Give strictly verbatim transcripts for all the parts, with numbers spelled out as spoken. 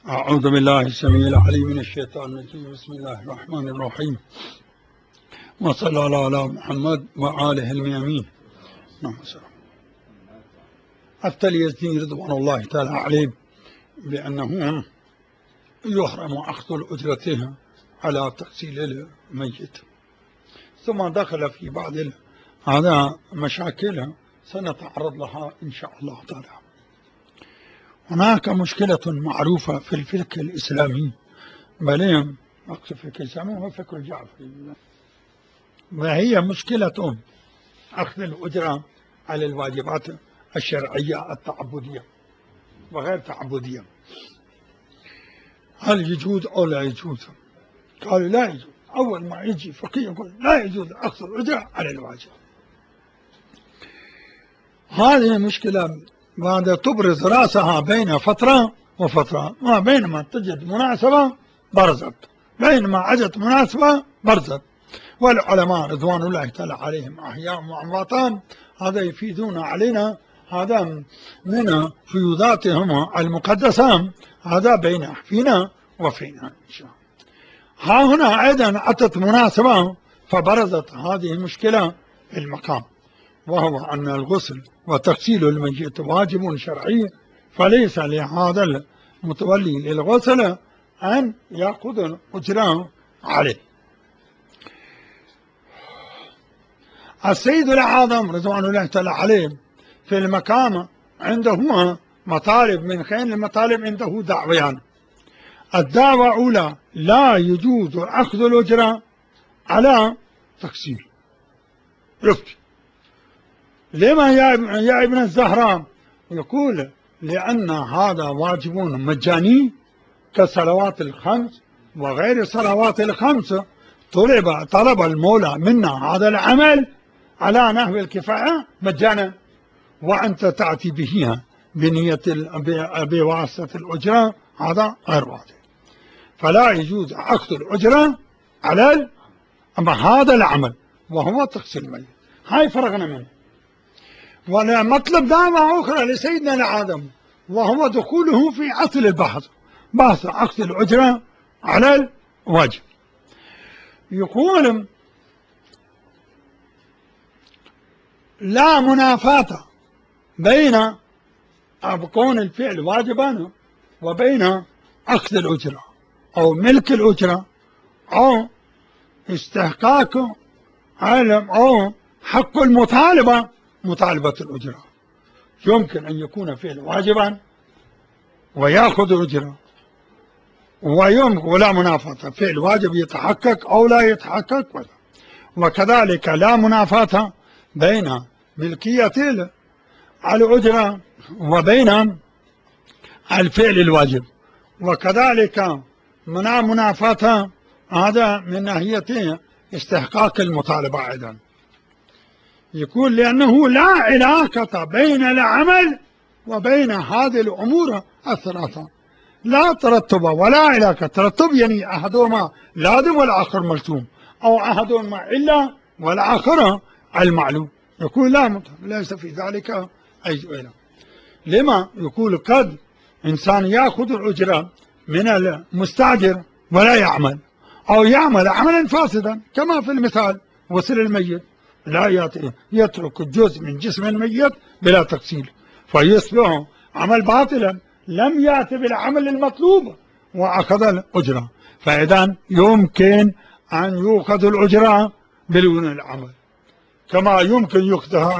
أعوذ بالله السميع العليم من الشيطان الرجيم. بسم الله الرحمن الرحيم، وصلى الله على محمد وآله الميامين. نعم. أفتى اليزيدي رضوان الله تعالى عليه بأنه يحرم أخذ الأجرة على تغسيل الميت، ثم دخل في بعض هذا مشاكل سنتعرض لها إن شاء الله تعالى. هناك مشكلة معروفة في الفقه الإسلامي، بل أقصد الفقه الإسلامي هو فقه الجعفري، وهي مشكلة أخذ الأجرة على الواجبات الشرعية التعبدية وغير تعبدية. هل يجوز أو لا يجوز؟ قالوا لا يجوز. أول ما يجي فقيه يقول لا يجوز أخذ الأجرة على الواجب. هذه مشكلة بعد تبرز رأسها بين فترة وفترة، ما بينما تجد مناسبة برزت، بينما عجت مناسبة برزت. والعلماء رضوان الله تعالى عليهم أحياء وأمواتهم هذا يفيدون علينا، هذا من فيوضاتهم المقدسة، هذا بين فينا وفينا إن شاء الله. ها هنا أيضا أتت مناسبة فبرزت هذه المشكلة في المقام، وهو أن الغسل وتغسيل الميت واجب شرعي، فليس لهذا المتولي للغسل أن يأخذ الأجرة عليه. السيد الأعظم رضوان الله تعالى عليه في المقام عنده مطالب، من خير المطالب عنده دعويان. الدعوة الأولى لا يجوز أخذ الأجرة على تغسيل. رفت لما يا ابن الزهراء؟ يقول لأن هذا واجب مجاني كالصلوات الخمس وغير الصلوات الخمس، طلب طلب المولى منا هذا العمل على نحو الكفاية مجانا، وأنت تأتي به بنية بواسطة الأجرة، هذا غير واجب. فلا يجوز أخذ الأجرة على أما هذا العمل وهو تغسيل الميت. هاي فرغنا منه. ولا مطلب دعوة أخرى لسيدنا الأعظم، وهو دخوله في أصل البحث، بحث أخذ الأجرة على الواجب. يقول لا منافاة بين كون الفعل واجبا وبين أخذ الأجرة أو ملك الأجرة أو استحقاق علم أو حق المطالبة مطالبة الأجرة. يمكن أن يكون فعل واجبا ويأخذ الأجرة، ويمكن ولا منافاة، فعل واجب يتحقق أو لا يتحقق. وكذلك لا منافاة بين ملكية الأجرة وبين الفعل الواجب، وكذلك منع منافاة هذا من ناحية استحقاق المطالبة أيضا. يقول لأنه لا علاقة بين العمل وبين هذه الأمور الثلاثة، لا ترتب ولا علاقة. ترتب يعني أحدهما لازم والآخر ملزوم، أو أحدهما إلا والآخر المعلوم. يقول لا، ليس في ذلك أي علاقة. لما؟ يقول قد إنسان يأخذ الأجرة من المستأجر ولا يعمل، أو يعمل عملا فاسدا كما في المثال غسل الميت، لا يترك جزء من جسم الميت بلا تغسيل فيصبح عمل باطلا، لم يأتي بالعمل المطلوب وأخذ الأجرة. فإذا يمكن أن يؤخذ الأجرة بدون العمل، كما يمكن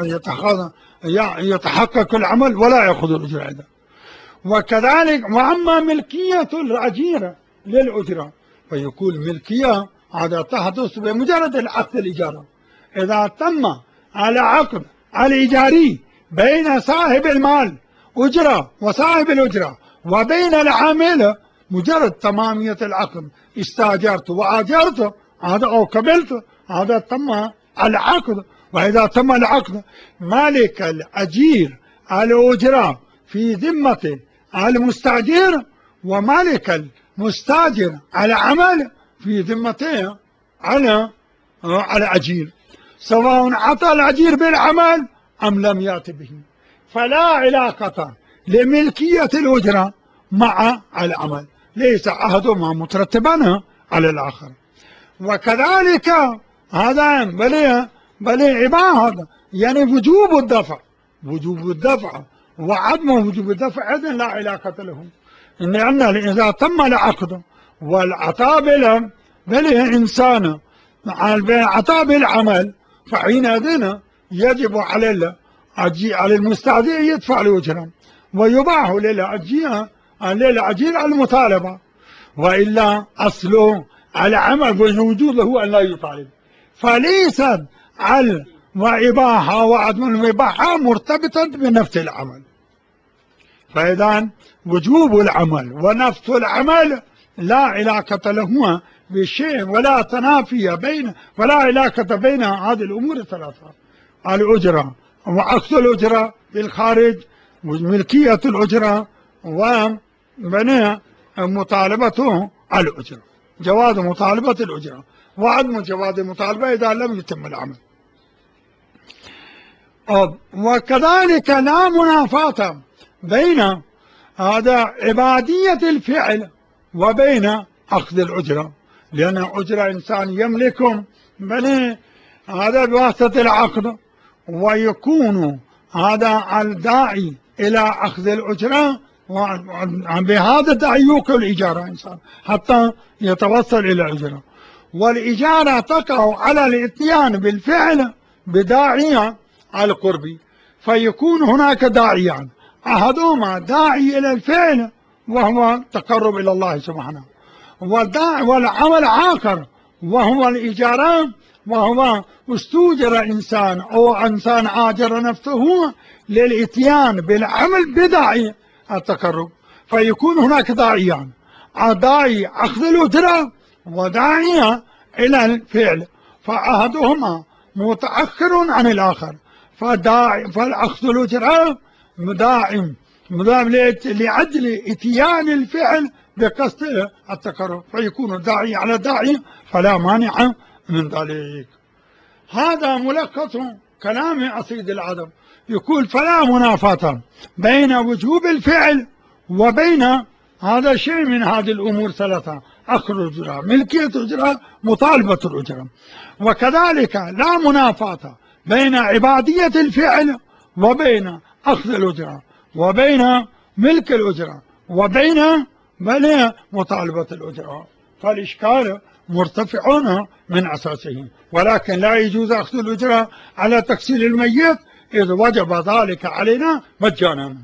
يتحقق العمل ولا يأخذ الأجرة أيضا. وكذلك وأما ملكية الأجير للأجرة فيقول ملكية هذا تحدث بمجرد العقد الإجارة. إذا تم على عقد الإيجاري بين صاحب المال أجرة وصاحب الأجرة وبين العامل، مجرد تمامية العقد، استاجرت وأجرت هذا أو قبلت، هذا تم العقد. وإذا تم العقد مالك الأجير الأجرة في ذمة المستأجر، ومالك المستأجر على عمل في ذمته على على أجير، سواء عطى الأجير بالعمل أم لم يأت به. فلا علاقة لملكية الأجرة مع العمل. ليس أحدهما مترتبا على الآخر. وكذلك هذا بل بل عبادة يعني وجوب الدفع، وجوب الدفع وعدم وجوب الدفع إذن لا علاقة له، لأن إذا تم العقد والعطاء بل بل إنسان العطاء بالعمل فحينئذ يجب على على المستأجر يدفع الأجرة، ويباح للأجير للأجير المطالبة، وإلا أصله العمل والوجود هو أن لا يطالب. فليست على وإباحة وعدم الإباحة مرتبطة بنفس العمل. فإذا وجوب العمل ونفس العمل لا علاقة لهما بشيء ولا تنافي بين ولا علاقة بين هذه الأمور الثلاثة: الأجرة وأخذ الأجرة بالخارج وملكية الأجرة وبناء مطالبته على الأجرة، جواز مطالبة الأجرة وعدم جواز المطالبة إذا لم يتم العمل. وكذلك لا منافاة بين هذا عبادية الفعل وبين أخذ الأجرة، لأن أجرة إنسان يملكهم بني هذا بواسطة العقد، ويكون هذا الداعي إلى أخذ الأجرة بهذا الداعي يوكل الإجارة إنسان حتى يتوصل إلى الأجرة، والإجارة تقع على الإتيان بالفعل بداعية القرب، فيكون هناك داعيان: أحدهما داعي إلى الفعل وهو تقرب إلى الله سبحانه، والعمل آخر وهو الإجارة، وهو استوجر إنسان أو إنسان آجر نفسه للإتيان بالعمل بداعي التقرب، فيكون هناك داعيان: داعي أخذ الأجرة وداعي إلى الفعل، فأحدهما متأخر عن الآخر، فداعي فالأخذ الأجرة مداعم مداعم لأجل إتيان الفعل بقصد التقرب، فيكون الداعي على داعي فلا مانع من ذلك. هذا ملخص كلام أسيد العدم، يقول: فلا منافاة بين وجوب الفعل وبين هذا شيء من هذه الأمور ثلاثة: أخذ الأجرة، ملكية الأجرة، مطالبة الأجرة. وكذلك لا منافاة بين عبادية الفعل وبين أخذ الأجرة وبين ملك الأجرة وبين بل مطالبة الأجرة، فالإشكال مرتفع من أساسه. ولكن لا يجوز أخذ الأجرة على تغسيل الميت إذ وجب ذلك علينا مجانا.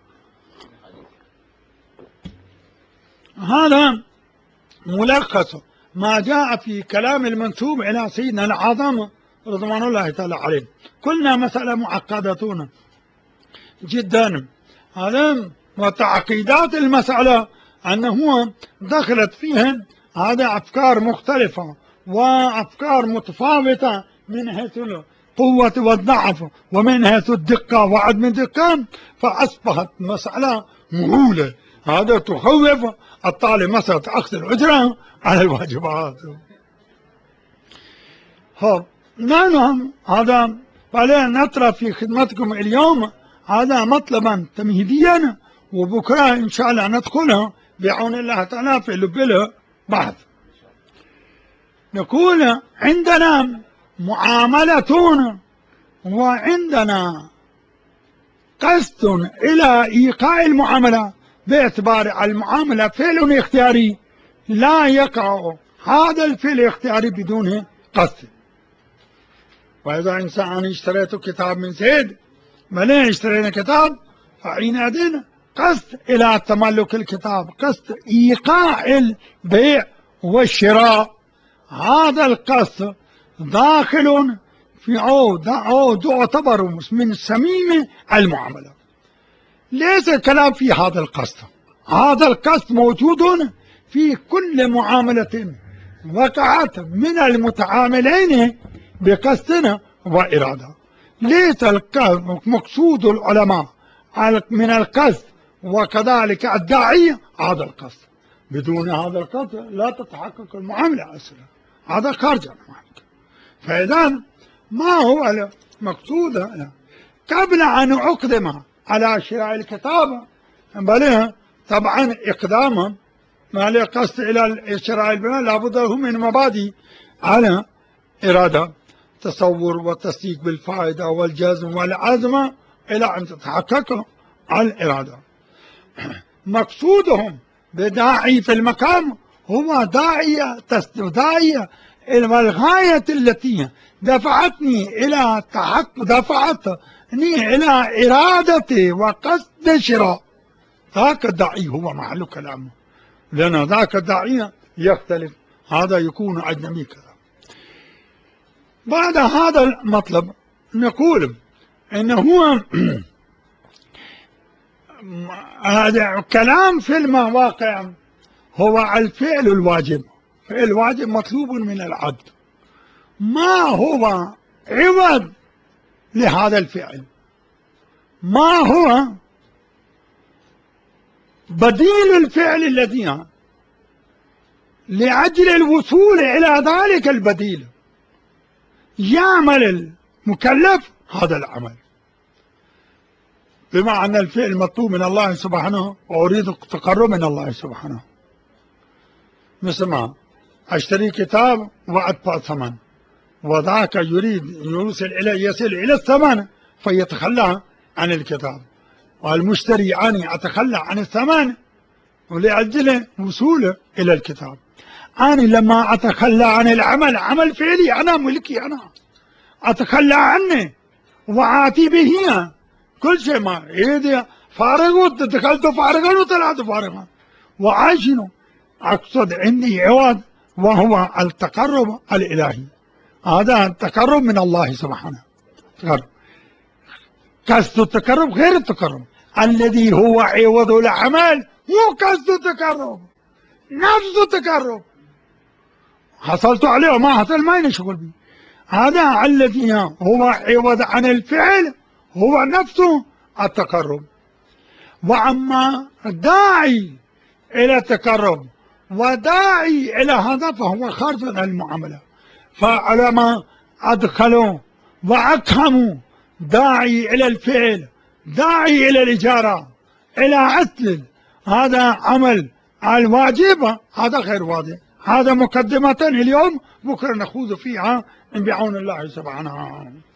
هذا ملخص ما جاء في كلام المنسوب إلى سيدنا الأعظم رضوان الله تعالى عليه. قلنا مسألة معقدة جدا، هذا وتعقيدات المسألة أنه دخلت فيها هذا أفكار مختلفة وأفكار متفاوتة من حيث القوة والضعف ومن حيث الدقة وعدم الدقة، فأصبحت مسألة مهولة، هذا تخوف الطالب مسألة أخذ الأجرة على الواجبات. نحن هذا فلا نطرح في خدمتكم اليوم هذا مطلبا تمهيديا، وبكرة إن شاء الله ندخلها بعون الله تعالى في لب البحث. نقول: عندنا معاملة وعندنا قصد إلى إيقاع المعاملة، باعتبار المعاملة فعل اختياري لا يقع هذا الفعل الاختياري بدون قصد. وإذا إنسان اشتريت كتاب من زيد ملين اشترينا كتاب فحينئذ قصد إلى تملك الكتاب، قصد إيقاع البيع والشراء، هذا القصد داخل في عود عود يعتبر من صميم المعاملة. ليس الكلام في هذا القصد، هذا القصد موجود في كل معاملة وقعت من المتعاملين بقصد وإرادة. ليس مقصود العلماء من القصد وكذلك الداعي هذا القصد، بدون هذا القصد لا تتحقق المعاملة أصلا، هذا خارج المعاملة. فإذا ما هو المقصود قبل أن أقدم على شراء الكتاب بل طبعا إقداما ما له قصد إلى شراء البناء لابد له من مبادئ على إرادة، تصور وتصديق بالفائدة والجزم والعزم إلى أن تتحقق الإرادة. مقصودهم بداعي في المقام هو داعية داعية إلى الغاية التي دفعتني إلى تحقق دفعتني إلى إرادة وقصد شراء. ذاك الداعي هو محل كلامه، لأن ذاك الداعي يختلف، هذا يكون أجنبي كذا. بعد هذا المطلب نقول إنه هو هذا كلام في المواقع هو الفعل الواجب. الفعل الواجب مطلوب من العبد، ما هو عوض لهذا الفعل، ما هو بديل الفعل الذي لأجل الوصول إلى ذلك البديل يعمل المكلف هذا العمل. بما أن الفعل مطلوب من الله سبحانه وأريد التقرب من الله سبحانه، مثل ما أشتري كتاب وأدفع ثمن، وذاك يريد يوصل إلى يصل إلى الثمن فيتخلى عن الكتاب، والمشتري أنا أتخلى عن الثمن ولأجل وصوله إلى الكتاب. أنا لما أتخلى عن العمل، عمل فعلي أنا ملكي، أنا أتخلى عنه وآتي به كل شيء، ما إذا فارغ دخلت فارغا وطلعت فارغا وعايشنه. أقصد عندي عوض وهو التقرب الإلهي، هذا التقرب من الله سبحانه. تقرب قصد التقرب غير التقرب الذي هو عوض العمل، مو قصد التقرب، نفس التقرب حصلت عليه ما حصل ما نشغل به. هذا الذي هو عوض عن الفعل هو نفسه التقرب. وأما داعي إلى التقرب وداعي إلى هذا فهو خارج عن المعاملة. فعلماء أدخلوا وأقهموا داعي إلى الفعل، داعي إلى الإجارة، إلى عتل، هذا عمل الواجب، هذا غير واضح. هذا مقدمة اليوم، بكرة نخوض فيها بعون الله سبحانه.